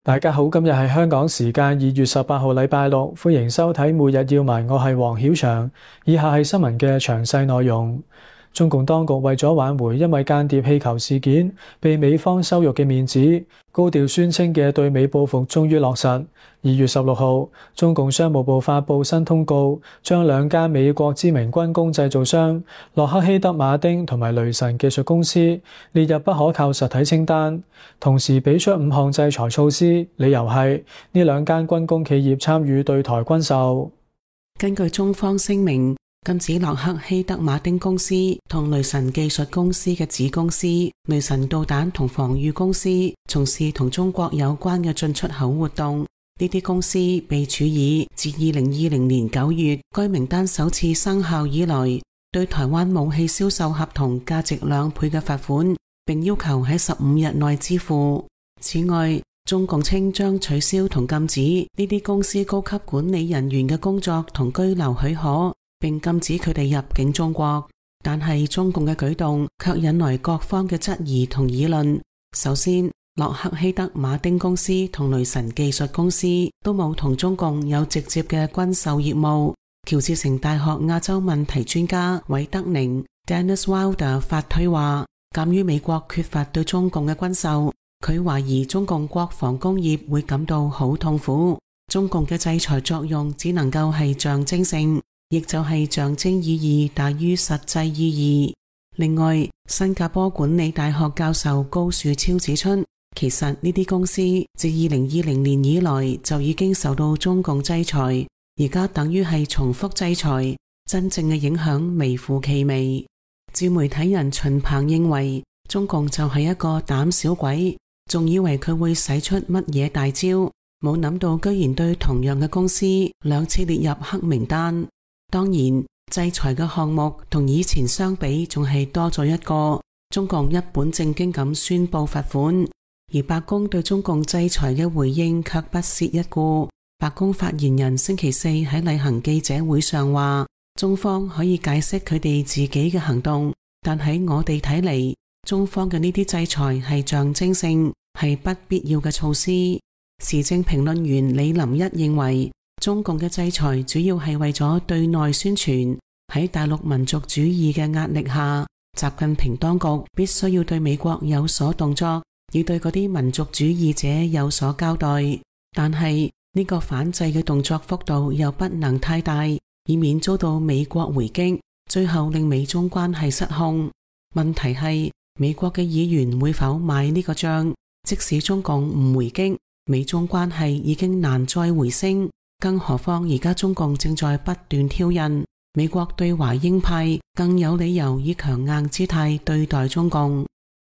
大家好，今日係香港時間2月18號禮拜六，歡迎收睇每日要聞，我係黃曉翔。以下係新聞嘅詳細內容。中共當局為咗挽回因為間諜氣球事件被美方羞辱嘅面子，高調宣稱嘅對美報復終於落實。2月16號，中共商務部發布新通告，將兩間美國知名軍工製造商洛克希德馬丁同埋雷神技術公司列入不可靠實體清單，同時俾出5項制裁措施，理由係呢兩間軍工企業參與對台軍售。 根據中方聲明，禁止洛克希德馬丁公司同雷神技術公司嘅子公司雷神導彈同防禦公司從事同中國有關嘅進出口活動。呢啲公司被處以自2020年9月該名單首次生效以來對台灣武器銷售合同價值2倍嘅罰款，並要求喺15日內支付。此外，中共稱將取消同禁止呢啲公司高級管理人員嘅工作同居留許可，並禁止佢哋入境中國。但係中共嘅舉動卻引來各方嘅質疑同議論。首先，洛克希德馬丁公司同雷神技術公司都冇同中共有直接嘅軍售業務。喬治城大學亞洲問題專家韋德寧 Dennis Wilder 發推話，鑒於美國缺乏對中共嘅軍售，佢懷疑中共國防工業會感到好痛苦。中共嘅制裁作用只能夠係象徵性，亦就係象徵意義大於實際意義。另外，新加坡管理大學教授高樹超指出，其實呢啲公司自2020年以來就已經受到中共制裁，而家等於係重複制裁，真正嘅影響微乎其微。駐媒體人秦鵬認為，中共就係一個膽小鬼，仲以為佢會使出乜嘢大招，冇諗到居然對同樣嘅公司2次列入黑名單。當然，制裁嘅項目同以前相比仲係多咗一個，中共一本正經咁宣布罰款。而白宮對中共制裁嘅回應卻不屑一顧。白宮發言人星期四喺例行記者會上話，中方可以解釋佢哋自己嘅行動，但喺我哋睇嚟，中方嘅呢啲制裁係象徵性，係不必要嘅措施。時政評論員李林一認為，中共嘅制裁主要係為咗對內宣傳。喺大陸民族主義嘅壓力下，習近平當局必須要對美國有所動作，要對嗰啲民族主義者有所交代，但係呢個反制嘅動作幅度又不能太大，以免遭到美國回擊，最後令美中關係失控。問題係美國嘅議員會否買呢個賬？即使中共唔回擊，美中關係已經難再回升，更何況而家中共正在不斷挑釁，美國對華鷹派更有理由以強硬姿態對待中共。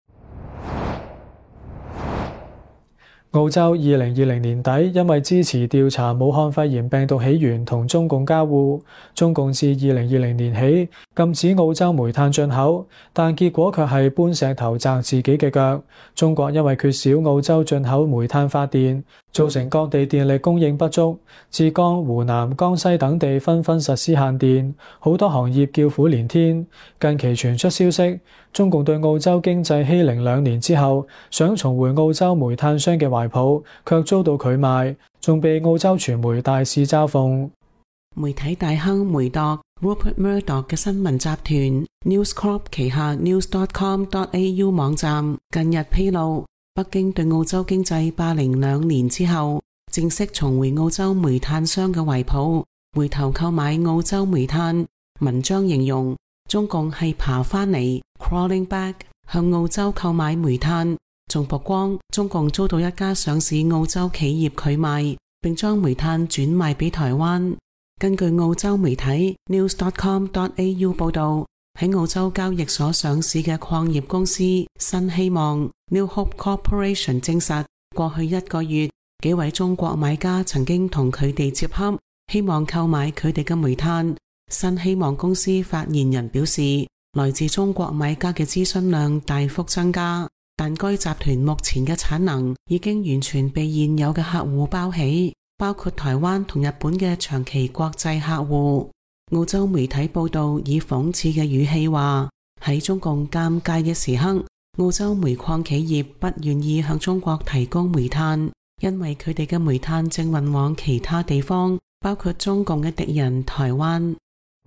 澳洲2020年底因為支持調查武漢肺炎病毒起源同中共交惡，中共自2020年起禁止澳洲煤炭進口，但結果卻係搬石頭砸自己嘅腳。中國因為缺少澳洲進口煤炭發電，造成各地電力供應不足，浙江、湖南、江西等地紛紛實施限電，好多行業叫苦連天。近期傳出消息，中共對澳洲經濟欺凌2年之後，想重回澳洲煤炭商嘅懷抱，卻遭到拒賣，仲被澳洲傳媒大肆嘲諷。 媒體大亨梅鐸 Rupert Murdoch 嘅新聞集團 News Corp 旗下 news.com.au 網站近日披露，北京對澳洲經濟霸凌2年之後，正式重回澳洲煤炭商嘅懷抱，回頭購買澳洲煤炭。文章形容中共係爬返嚟 crawling back 向澳洲購買煤炭，仲曝光中共遭到一家上市澳洲企業拒賣，並將煤炭轉賣俾台灣。根據澳洲媒體 news.com.au 報道，喺澳洲交易所上市嘅礦業公司新希望 New Hope Corporation 證實，過去1個月幾位中國買家曾經同佢哋接洽，希望購買佢哋嘅煤炭。新希望公司發言人表示，來自中國買家嘅諮詢量大幅增加，但該集團目前嘅產能已經完全被現有嘅客戶包起，包括台灣同日本嘅長期國際客戶。澳洲媒體報道以諷刺嘅語氣話，喺中共尷尬嘅時刻，澳洲煤礦企業不願意向中國提供煤炭， 因為佢哋嘅煤炭正運往其他地方，包括中共嘅敵人台灣。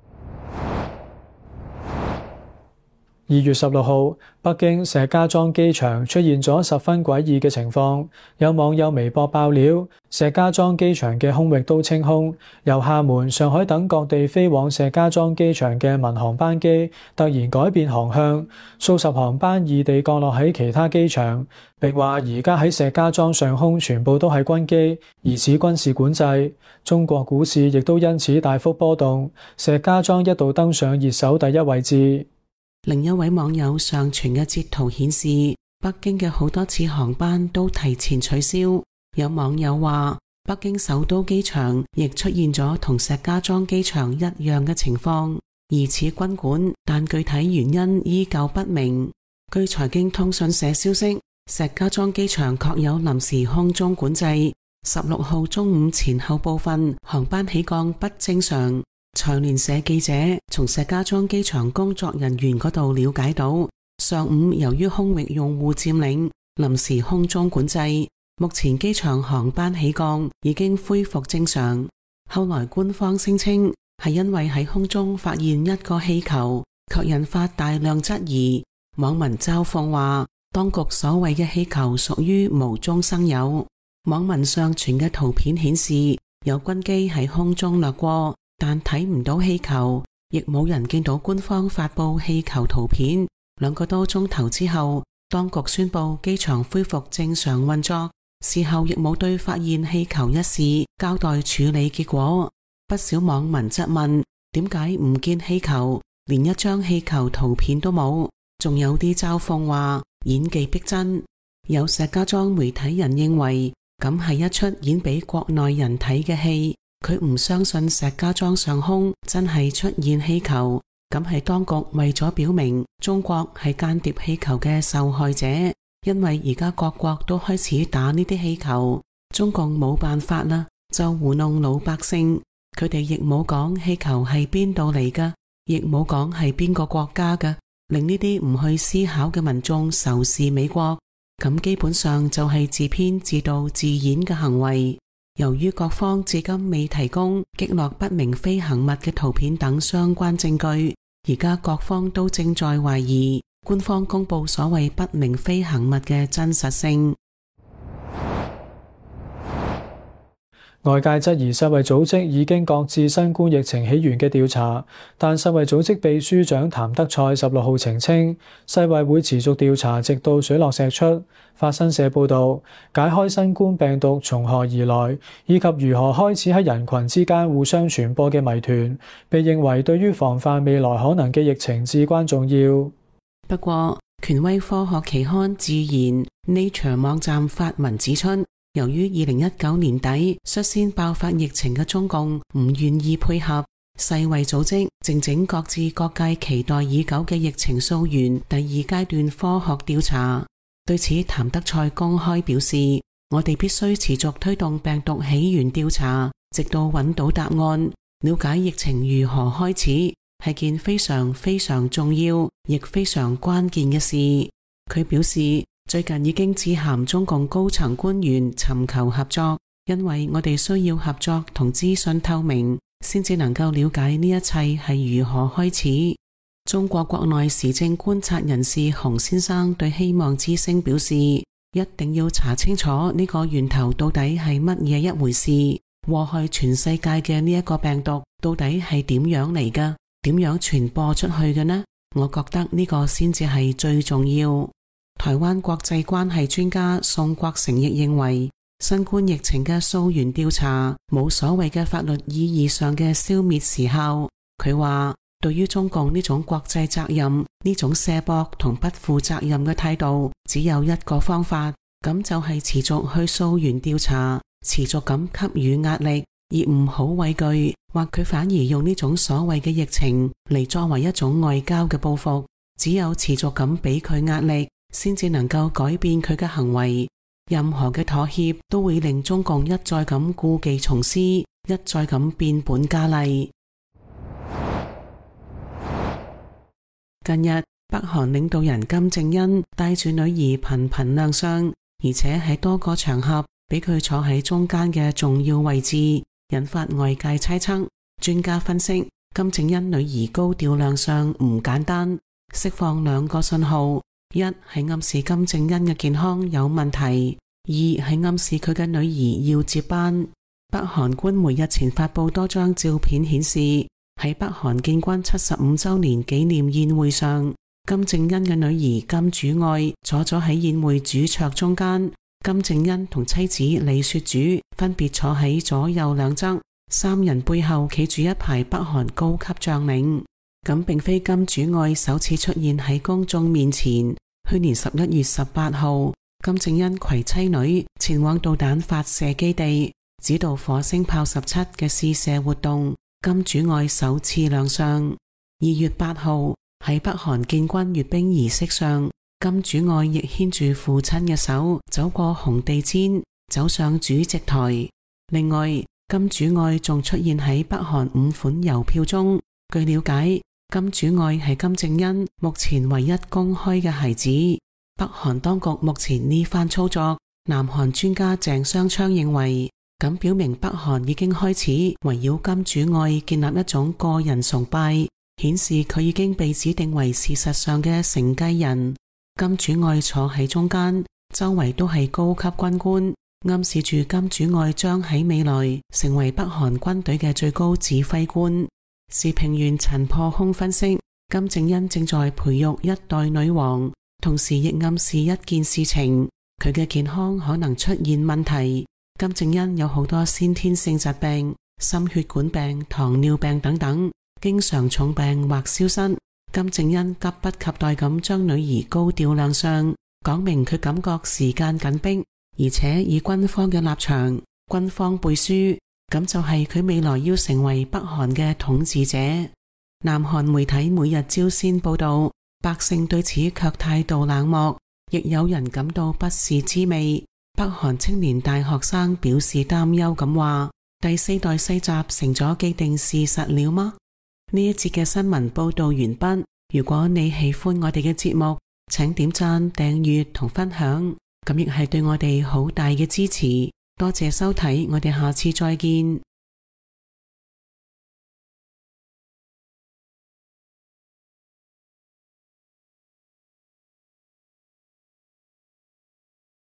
2月16號，北京石家莊機場出現咗十分詭異嘅情況。有網友微博爆料，石家莊機場嘅空域都清空，由廈門、上海等各地飛往石家莊機場嘅民航班機突然改變航向，數十航班異地降落喺其他機場，並話而家喺石家莊上空全部都係軍機，疑似軍事管制。中國股市亦都因此大幅波動，石家莊一度登上熱搜第1位置。 另一位網友上傳嘅截圖顯示，北京嘅好多次航班都提前取消。有網友話，北京首都機場亦出現咗同石家莊機場一樣嘅情況，疑似軍管，但具體原因依舊不明。據財經通訊社消息，石家莊機場確有臨時空中管制，16號中午前後部分航班起降不正常。財聯社記者從石家莊機場工作人員嗰度了解到，上午由於空域用戶佔領，臨時空中管制，目前機場航班起降已經恢復正常。後來官方聲稱係因為喺空中發現一個氣球，卻引發大量質疑。網民嘲諷話，當局所謂嘅氣球屬於無中生有。網民上傳嘅圖片顯示，有軍機喺空中掠過，但睇唔到氣球，亦冇人見到官方發佈氣球圖片。2個多鐘頭之後，當局宣布機場恢復正常運作，事後亦冇對發現氣球一事交代處理結果。不少網民質問，點解唔見氣球，連一張氣球圖片都冇？仲有啲嘲諷話演技逼真。有石家莊媒體人認為，咁係一出演俾國內人睇嘅戲。佢唔相信石家莊上空真係出現氣球，咁係當局為咗表明中國係間諜氣球嘅受害者。因為而家各國都開始打呢啲氣球，中共冇辦法啦，就糊弄老百姓。佢哋亦冇講氣球係邊度嚟㗎，亦冇講係邊個國家㗎，令呢啲唔去思考嘅民眾仇視美國。咁基本上就係自編自導自演嘅行為。由於各方至今未提供擊落不明飛行物嘅圖片等相關證據，而家各方都正在懷疑官方公布所謂不明飛行物嘅真實性。 外界質疑世衛組織已經擱置新冠疫情起源嘅調查，但世衛組織秘書長譚德塞16號澄清，世衛會持續調查直到水落石出。法新社報導，解開新冠病毒從何而來，以及如何開始喺人群之間互相傳播嘅謎團，被認為對於防範未來可能嘅疫情至關重要。 不過，權威科學期刊《自然》Nature 網站發文指出，由於2019年底率先爆發疫情嘅中共唔願意配合，世衛組織靜靜擱置各界期待已久嘅疫情溯源第2階段科學調查。對此，譚德塞公開表示，我哋必須持續推動病毒起源調查，直到揾到答案。了解疫情如何開始，係件非常非常重要，亦非常關鍵嘅事。佢表示，最近已經致函中共高層官員尋求合作，因為我哋需要合作同資訊透明，先至能夠了解呢一切係如何開始。中國國內時政觀察人士洪先生對希望之聲表示，一定要查清楚呢個源頭到底係乜嘢一回事，禍害全世界嘅呢一個病毒到底係點樣嚟㗎？點樣傳播出去嘅呢？我覺得呢個先至係最重要。台灣國際關係專家宋國成亦認為，新冠疫情嘅溯源調查冇所謂嘅法律意義上嘅消滅時效。佢話，對於中共呢種國際責任，呢種卸膊同不負責任嘅態度，只有一個方法，咁就係持續去溯源調查，持續咁給予壓力，而唔好畏懼，或佢反而用呢種所謂嘅疫情嚟作為一種外交嘅報復。只有持續咁俾佢壓力，先至能夠改變佢嘅行為。任何嘅妥協都會令中共一再咁故技重施，一再咁變本加厲。近日，北韓領導人金正恩帶住女兒頻頻亮相，而且喺多個場合俾佢坐喺中間嘅重要位置，引發外界猜測。專家分析，金正恩女兒高調亮相唔簡單，釋放兩個信號：一係暗示金正恩嘅健康有問題，二係暗示佢嘅女兒要接班。北韓官媒日前發布多張照片顯示，喺北韓建軍75週年紀念宴會上，金正恩嘅女兒金主愛坐咗喺宴會主桌中間，金正恩同妻子李雪主分別坐喺左右兩側，三人背後企住一排北韓高級將領。咁並非金主愛首次出現喺公眾面前。去年11月18號，金正恩攜妻女前往導彈發射基地，指導火星炮17嘅試射活動，金主愛首次亮相。2月8號，喺北韓建軍閱兵儀式上，金主愛亦牽住父親嘅手走過紅地毯，走上主席台。另外，金主愛仲出現喺北韓5款郵票中。據了解，金主愛係金正恩目前唯一公開嘅孩子。北韓當局目前呢番操作，南韓專家鄭雙昌認為，咁表明北韓已經開始圍繞金主愛建立一種個人崇拜，顯示佢已經被指定為事實上嘅承繼人。金主愛坐喺中間，周圍都係高級軍官，暗示住金主愛將喺未來成為北韓軍隊嘅最高指揮官。時評員陳破空分析，金正恩正在培育一代女王，同時亦暗示一件事情，佢嘅健康可能出現問題。金正恩有好多先天性疾病，心血管病、糖尿病等等，經常重病或消失。金正恩急不及待咁將女兒高調亮相，講明佢感覺時間緊迫，而且以軍方嘅立場，軍方背書，咁就係佢未來要成為北韓嘅統治者。南韓媒體每日朝鮮報道，百姓對此卻態度冷漠，亦有人感到不是滋味。北韓青年大學生表示擔憂咁話：第4代世襲成咗既定事實了嗎？呢一節嘅新聞報道完畢。如果你喜歡我哋嘅節目，請點讚、訂閱同分享，咁亦係對我哋好大嘅支持。多謝收睇，我哋下次再見。